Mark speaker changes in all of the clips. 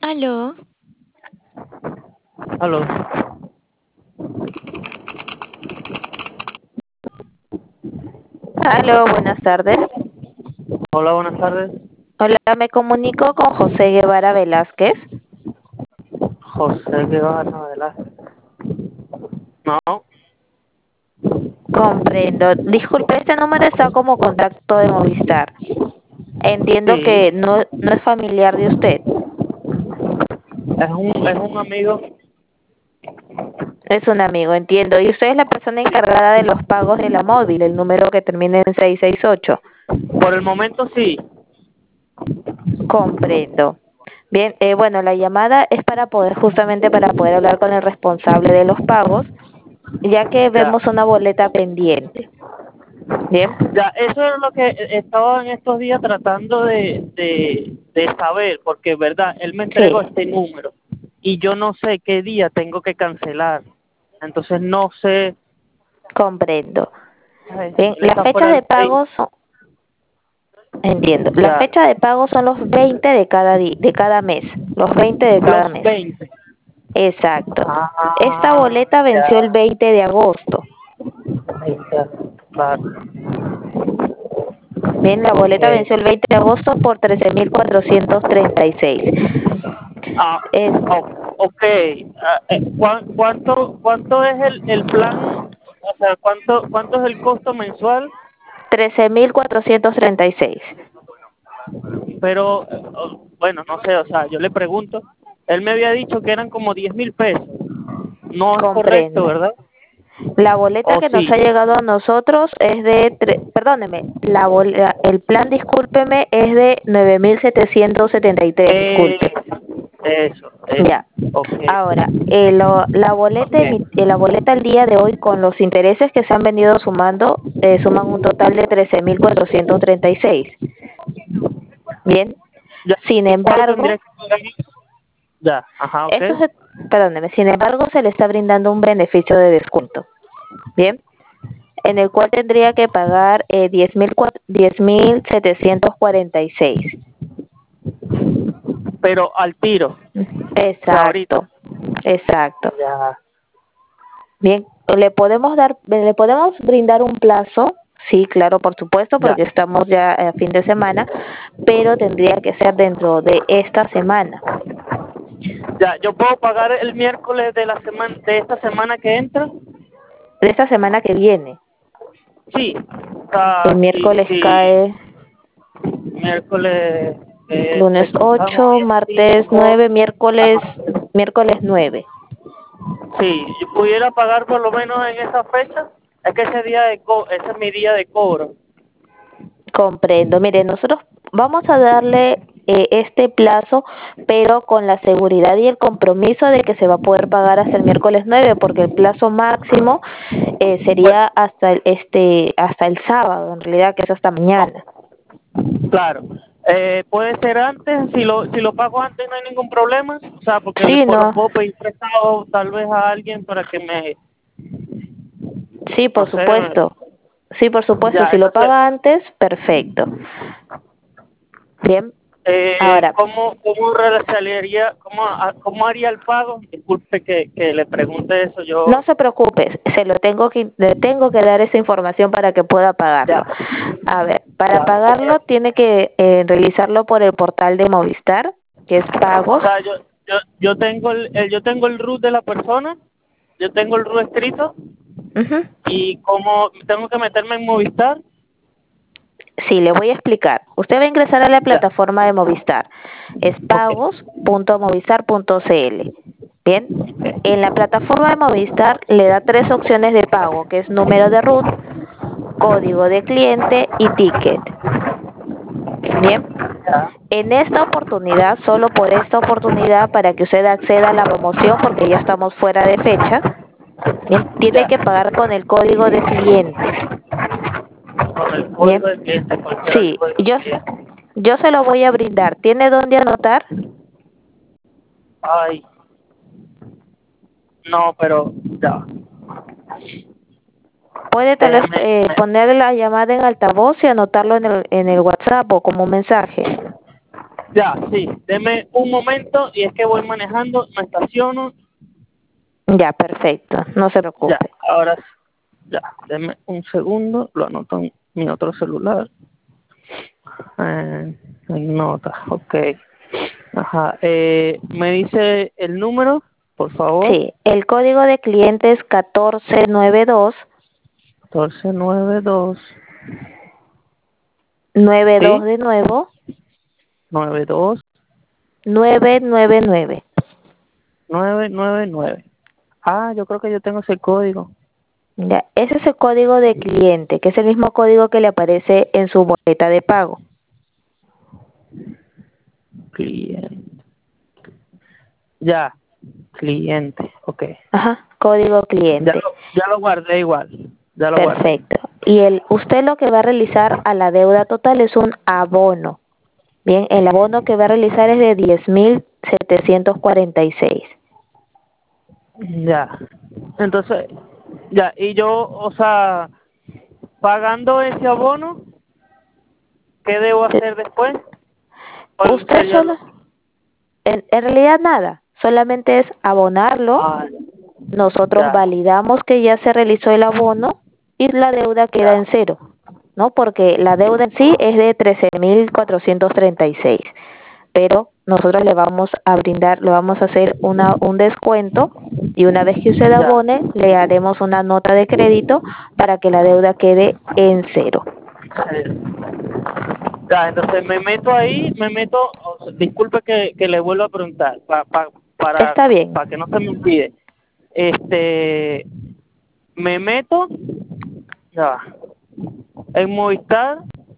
Speaker 1: Aló,
Speaker 2: Aló.
Speaker 1: aló, buenas tardes.
Speaker 2: Hola, buenas tardes.
Speaker 1: Hola, me comunico con José Guevara Velázquez.
Speaker 2: José Guevara Velázquez. No,
Speaker 1: Comprendo. Disculpe, este número está como contacto de Movistar. Entiendo
Speaker 2: sí,
Speaker 1: que no es familiar de usted.
Speaker 2: es un amigo.
Speaker 1: Es un amigo, entiendo. Y usted es la persona encargada de los pagos de la móvil, el número que termina en 668.
Speaker 2: Por el momento sí.
Speaker 1: Comprendo. Bien, bueno, la llamada es para poder, justamente para poder hablar con el responsable de los pagos, ya que
Speaker 2: Ya,
Speaker 1: vemos una boleta pendiente. Bien,
Speaker 2: ya, eso es lo que estaba en estos días tratando de saber, porque verdad, él me entregó
Speaker 1: sí.
Speaker 2: este número y yo no sé qué día tengo que cancelar. Entonces no sé,
Speaker 1: Comprendo.
Speaker 2: ay,
Speaker 1: Bien,
Speaker 2: él
Speaker 1: las
Speaker 2: está fuera
Speaker 1: fechas
Speaker 2: del
Speaker 1: de
Speaker 2: país.
Speaker 1: pago son, entiendo, las
Speaker 2: Ya,
Speaker 1: fechas de pago son los 20 de de cada mes, los 20 de cada
Speaker 2: los
Speaker 1: mes.
Speaker 2: 20.
Speaker 1: Exacto. Esta
Speaker 2: Ah,
Speaker 1: boleta venció el
Speaker 2: ya,
Speaker 1: 20 de agosto.
Speaker 2: ahí está, claro.
Speaker 1: Bien, la boleta
Speaker 2: Eh,
Speaker 1: venció el 20 de agosto por 13.436.
Speaker 2: Ah,
Speaker 1: Es
Speaker 2: ok. ¿Cuánto es el plan? O sea, ¿cuánto es el costo mensual?
Speaker 1: 13.436.
Speaker 2: Pero, bueno, no sé, o sea, yo le pregunto. Él me había dicho que eran como 10.000 pesos. No es correcto,
Speaker 1: Comprendo.
Speaker 2: ¿verdad?
Speaker 1: La boleta
Speaker 2: ¿O
Speaker 1: que nos
Speaker 2: sí?
Speaker 1: ha llegado a nosotros es de, perdóneme, el plan, discúlpeme, es de 9.773,
Speaker 2: Eh,
Speaker 1: disculpe.
Speaker 2: eso.
Speaker 1: Ya.
Speaker 2: Ok,
Speaker 1: Ahora, la
Speaker 2: ok.
Speaker 1: boleta al día de hoy con los intereses que se han venido sumando, suman un total de 13.436. Bien.
Speaker 2: Ya,
Speaker 1: Sin
Speaker 2: ¿cuánto tendría
Speaker 1: embargo,
Speaker 2: que pagar? Ya, ajá, ok.
Speaker 1: eso se, perdóneme, sin embargo se le está brindando un beneficio de descuento. Bien. En el cual tendría que pagar 10.746.
Speaker 2: Pero al tiro. O sea, ahorita.
Speaker 1: Exacto, exacto.
Speaker 2: Ya,
Speaker 1: Bien, le podemos brindar un plazo, sí, claro, por supuesto,
Speaker 2: ya.
Speaker 1: porque estamos ya a fin de semana, pero tendría que ser dentro de esta semana,
Speaker 2: Ya, yo puedo pagar el miércoles de la semana, de esta semana que entra.
Speaker 1: de esta semana que viene.
Speaker 2: Sí,
Speaker 1: El
Speaker 2: sí,
Speaker 1: miércoles
Speaker 2: sí.
Speaker 1: cae
Speaker 2: Miércoles,
Speaker 1: lunes
Speaker 2: estamos
Speaker 1: 8,
Speaker 2: hoy a
Speaker 1: martes
Speaker 2: 5.
Speaker 1: 9, miércoles 9.
Speaker 2: Sí, yo pudiera pagar por lo menos en esa fecha. Es que ese es mi día de cobro.
Speaker 1: Comprendo. Mire, nosotros vamos a darle este plazo, pero con la seguridad y el compromiso de que se va a poder pagar hasta el miércoles 9, porque el plazo máximo
Speaker 2: Pues,
Speaker 1: sería hasta el sábado, en realidad, que es hasta mañana.
Speaker 2: claro. Puede ser antes, si lo pago antes no hay ningún problema. O sea, porque
Speaker 1: Sí,
Speaker 2: lo
Speaker 1: no,
Speaker 2: puedo pedir prestado tal vez a alguien para que
Speaker 1: sí,
Speaker 2: no
Speaker 1: por
Speaker 2: sé,
Speaker 1: supuesto. Sí, por supuesto.
Speaker 2: ya,
Speaker 1: Si lo
Speaker 2: entonces,
Speaker 1: paga antes, perfecto. Bien. Ahora,
Speaker 2: ¿cómo realizaría, cómo haría el pago? Disculpe que le pregunte eso,
Speaker 1: no
Speaker 2: yo,
Speaker 1: se preocupe, le tengo que dar esa información para que pueda
Speaker 2: ya,
Speaker 1: pagarlo. A ver, para
Speaker 2: ya,
Speaker 1: pagarlo tiene que realizarlo por el portal de Movistar, que es
Speaker 2: o
Speaker 1: pagos.
Speaker 2: sea, yo tengo yo tengo el RUT de la persona, yo tengo el RUT escrito,
Speaker 1: Ujú.
Speaker 2: y como tengo que meterme en Movistar,
Speaker 1: Sí, le voy a explicar. Usted va a ingresar a la
Speaker 2: ya,
Speaker 1: plataforma de Movistar. Es
Speaker 2: ok,
Speaker 1: pagos.movistar.cl. Bien, en la plataforma de Movistar le da tres opciones de pago, que es número de RUT, código de cliente y ticket. Bien,
Speaker 2: ya,
Speaker 1: en esta oportunidad, solo por esta oportunidad, para que usted acceda a la promoción, porque ya estamos fuera de fecha, bien, tiene
Speaker 2: ya,
Speaker 1: que pagar con el código de cliente.
Speaker 2: con el
Speaker 1: Bien,
Speaker 2: código del cliente, ¿cuál será el
Speaker 1: sí,
Speaker 2: código del cliente?
Speaker 1: yo se lo voy a brindar. ¿Tiene dónde anotar?
Speaker 2: Ay, no, pero, ya,
Speaker 1: Puede tal vez
Speaker 2: déjeme,
Speaker 1: poner la llamada en altavoz y anotarlo en el WhatsApp o como mensaje.
Speaker 2: Ya, sí, deme un momento y es que voy manejando, me estaciono.
Speaker 1: Ya, perfecto, no se
Speaker 2: Ya,
Speaker 1: preocupe.
Speaker 2: ahora sí. Ya, deme un segundo, lo anoto en mi otro celular. En notas, ok. Ajá, me dice el número, por favor.
Speaker 1: Sí, el código de cliente es 1492
Speaker 2: 1492.
Speaker 1: 92
Speaker 2: ¿Sí?
Speaker 1: de nuevo
Speaker 2: 92
Speaker 1: 999.
Speaker 2: 999. Ah, yo creo que yo tengo ese código.
Speaker 1: Ya, ese es el código de cliente, que es el mismo código que le aparece en su boleta de pago.
Speaker 2: Cliente. Ya, cliente, ok.
Speaker 1: Ajá, código cliente.
Speaker 2: Ya lo guardé igual, ya lo guardé.
Speaker 1: Perfecto. Y usted lo que va a realizar a la deuda total es un abono. Bien, el abono que va a realizar es de 10.746.
Speaker 2: Ya. Entonces, ya, y yo, o sea, pagando ese abono, ¿qué debo hacer después? ¿Cuál
Speaker 1: Usted
Speaker 2: sería
Speaker 1: solo,
Speaker 2: lo?
Speaker 1: en realidad nada, solamente es abonarlo.
Speaker 2: Ah,
Speaker 1: Nosotros
Speaker 2: ya,
Speaker 1: validamos que ya se realizó el abono y la deuda queda en
Speaker 2: ya,
Speaker 1: cero, ¿no? Porque la deuda en sí es de 13.436, pero nosotros le vamos a brindar, le vamos a hacer un descuento y una vez que usted
Speaker 2: ya.
Speaker 1: abone, le haremos una nota de crédito para que la deuda quede en cero.
Speaker 2: Ya, entonces me meto ahí, o sea, disculpe que le vuelva a preguntar, para,
Speaker 1: Está bien.
Speaker 2: para que no se me olvide. Me meto, ya, va, en Movistar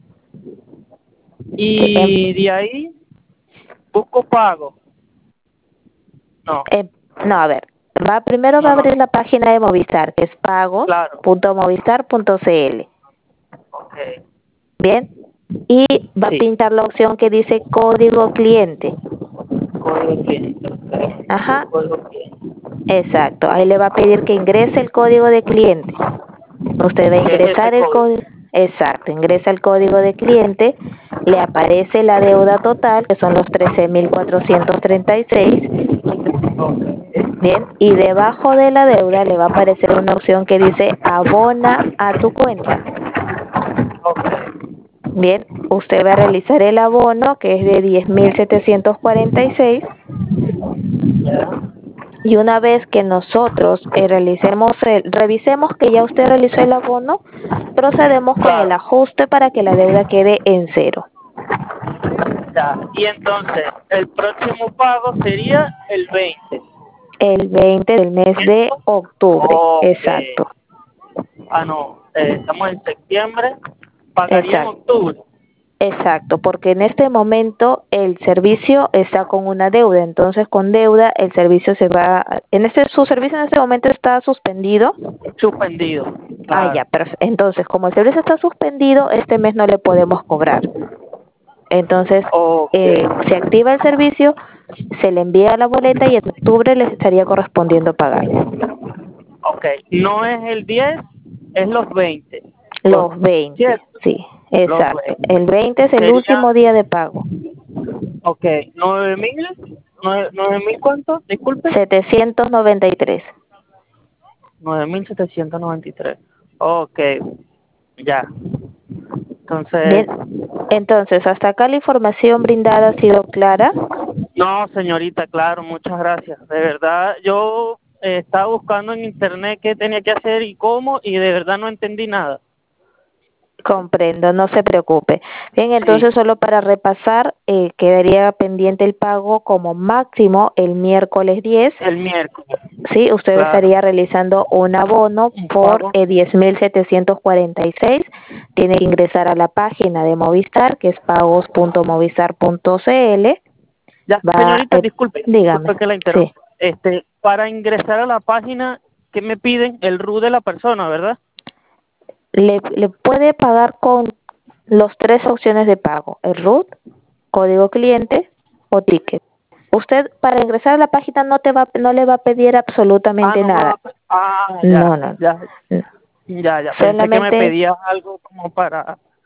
Speaker 1: Sí,
Speaker 2: y de ahí busco pago. No,
Speaker 1: no, a ver, primero va a
Speaker 2: no,
Speaker 1: abrir la página de Movistar, que es
Speaker 2: claro,
Speaker 1: pagos.movistar.cl.
Speaker 2: ok,
Speaker 1: Bien, y va a
Speaker 2: sí,
Speaker 1: pintar la opción que dice código cliente.
Speaker 2: código cliente, ok,
Speaker 1: Ajá,
Speaker 2: código cliente,
Speaker 1: exacto. Ahí le va a pedir que ingrese el código de cliente. Usted va a
Speaker 2: que es ese
Speaker 1: ingresar el
Speaker 2: código,
Speaker 1: código. Exacto, ingresa el código de cliente, le aparece la deuda total, que son los 13.436.
Speaker 2: ok,
Speaker 1: Bien, y debajo de la deuda le va a aparecer una opción que dice abona a tu cuenta.
Speaker 2: ok,
Speaker 1: Bien, usted va a realizar el abono, que es de 10.746.
Speaker 2: ya,
Speaker 1: Y una vez que nosotros revisemos que ya usted realizó el abono, procedemos con el
Speaker 2: claro,
Speaker 1: ajuste para que la deuda quede en cero.
Speaker 2: ya, y entonces el próximo pago sería el 20,
Speaker 1: El 20 del mes de
Speaker 2: ¿cierto?
Speaker 1: octubre.
Speaker 2: Ok,
Speaker 1: Exacto,
Speaker 2: ah no, estamos en septiembre, pagaría en
Speaker 1: exacto,
Speaker 2: octubre,
Speaker 1: exacto, porque en este momento el servicio está con una deuda, entonces con deuda el servicio su servicio en este momento está suspendido.
Speaker 2: suspendido,
Speaker 1: Ah, ya,
Speaker 2: claro,
Speaker 1: entonces como el servicio está suspendido, este mes no le podemos cobrar. Entonces,
Speaker 2: ok,
Speaker 1: se activa el servicio, se le envía la boleta y en octubre les estaría correspondiendo pagarle.
Speaker 2: ok, no es el 10, es los 20,
Speaker 1: Los 20,
Speaker 2: ¿cierto?
Speaker 1: sí,
Speaker 2: Los
Speaker 1: exacto.
Speaker 2: 20,
Speaker 1: El 20 es el
Speaker 2: sería,
Speaker 1: último día de pago.
Speaker 2: ok, 9.000, 9.000 ¿cuánto? Disculpe.
Speaker 1: 793.
Speaker 2: 9.793. Ok, ya. Entonces,
Speaker 1: Bien, entonces, hasta acá la información brindada ha sido clara.
Speaker 2: no, señorita, claro, muchas gracias. De verdad, yo estaba buscando en internet qué tenía que hacer y cómo, y de verdad no entendí nada.
Speaker 1: Comprendo, no se preocupe. Bien,
Speaker 2: Sí,
Speaker 1: entonces solo para repasar, quedaría pendiente el pago como máximo el miércoles 10.
Speaker 2: el miércoles,
Speaker 1: Sí, usted
Speaker 2: claro.
Speaker 1: estaría realizando un abono
Speaker 2: Un
Speaker 1: por
Speaker 2: pago,
Speaker 1: 10.746. Tiene que ingresar a la página de Movistar, que es pagos.movistar.cl.
Speaker 2: ya,
Speaker 1: Va,
Speaker 2: señorita, disculpe,
Speaker 1: dígame,
Speaker 2: disculpe que la
Speaker 1: sí.
Speaker 2: interrumpa. Para ingresar a la página, ¿qué me piden? El RU de la persona, ¿verdad?
Speaker 1: Le puede pagar con las tres opciones de pago: el RUT, código cliente o ticket. Usted para ingresar a la página no le va a pedir
Speaker 2: Ah,
Speaker 1: absolutamente
Speaker 2: no me va
Speaker 1: nada.
Speaker 2: a... Ah,
Speaker 1: No,
Speaker 2: ya,
Speaker 1: no,
Speaker 2: ya,
Speaker 1: no.
Speaker 2: ya, ya. Pensé que me
Speaker 1: Solamente
Speaker 2: pedía algo como para...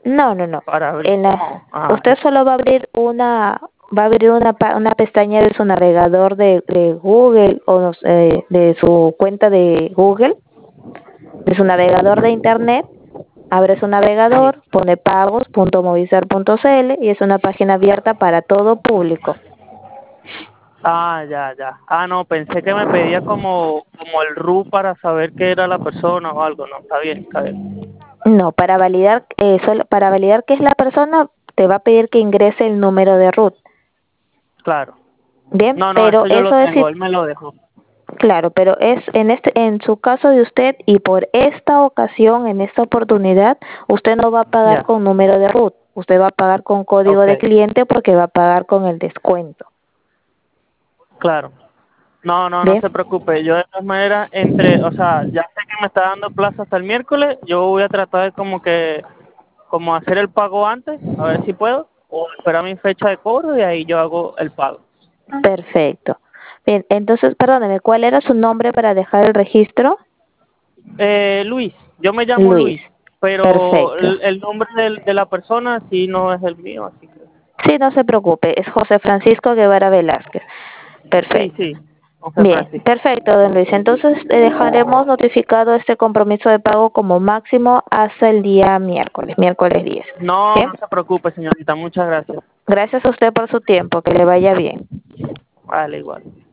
Speaker 1: No, no, no.
Speaker 2: para ver
Speaker 1: En la,
Speaker 2: cómo. Ah,
Speaker 1: usted solo va a abrir una pestaña de su navegador de Google o no sé, de su cuenta de Google, de su navegador de internet. Abre su
Speaker 2: sí.
Speaker 1: navegador, pone pagos.movistar.cl y es una página abierta para todo público.
Speaker 2: Ah, ya, ya. Ah, no, pensé que me pedía como el RU para saber qué era la persona o algo. No, está bien, está bien.
Speaker 1: No, para validar que es la persona, te va a pedir que ingrese el número de root.
Speaker 2: Claro.
Speaker 1: Bien,
Speaker 2: No, no,
Speaker 1: pero
Speaker 2: eso yo lo
Speaker 1: eso es
Speaker 2: tengo, él me lo dejó.
Speaker 1: claro, pero es en su caso de usted y por esta ocasión, en esta oportunidad, usted no va a pagar
Speaker 2: Ya,
Speaker 1: con número de root, usted va a pagar con código
Speaker 2: ok,
Speaker 1: de cliente porque va a pagar con el descuento.
Speaker 2: claro. No, no, no
Speaker 1: Bien,
Speaker 2: se preocupe. Yo de todas maneras, o sea, ya sé que me está dando plazo hasta el miércoles, yo voy a tratar de como hacer el pago antes, a ver si puedo, o esperar mi fecha de cobro y ahí yo hago el pago.
Speaker 1: perfecto. Bien, entonces, perdóneme, ¿cuál era su nombre para dejar el registro?
Speaker 2: Luis, yo me llamo
Speaker 1: Luis.
Speaker 2: Luis, pero
Speaker 1: Perfecto.
Speaker 2: el nombre de la persona sí no es el mío, así que
Speaker 1: Sí, no se preocupe, es José Francisco Guevara Velázquez.
Speaker 2: sí,
Speaker 1: Perfecto.
Speaker 2: sí, José
Speaker 1: Bien,
Speaker 2: Francisco.
Speaker 1: perfecto, don Luis. Entonces dejaremos notificado este compromiso de pago como máximo hasta el día miércoles 10.
Speaker 2: No,
Speaker 1: Bien,
Speaker 2: no se preocupe, señorita, muchas gracias.
Speaker 1: gracias a usted por su tiempo, que le vaya bien.
Speaker 2: Vale, igual.